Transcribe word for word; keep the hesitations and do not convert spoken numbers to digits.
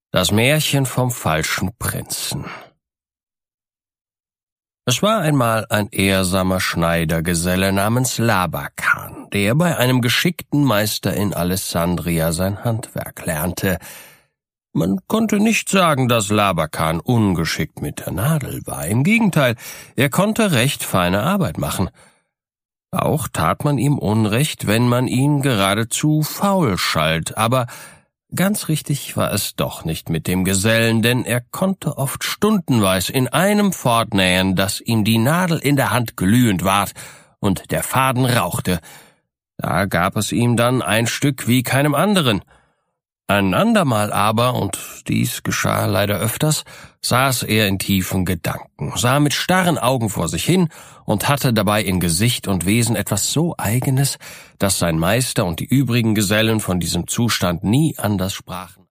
Das Märchen vom falschen Prinzen. Es war einmal ein ehrsamer Schneidergeselle namens Labakan, der bei einem geschickten Meister in Alessandria sein Handwerk lernte. Man konnte nicht sagen, dass Labakan ungeschickt mit der Nadel war. Im Gegenteil, er konnte recht feine Arbeit machen. Auch tat man ihm Unrecht, wenn man ihn geradezu faul schalt, aber ganz richtig war es doch nicht mit dem Gesellen, denn er konnte oft stundenweis in einem fortnähen, dass ihm die Nadel in der Hand glühend ward und der Faden rauchte. Da gab es ihm dann ein Stück wie keinem anderen. Ein andermal aber, und dies geschah leider öfters, saß er in tiefen Gedanken, sah mit starren Augen vor sich hin und hatte dabei in Gesicht und Wesen etwas so Eigenes, dass sein Meister und die übrigen Gesellen von diesem Zustand nie anders sprachen.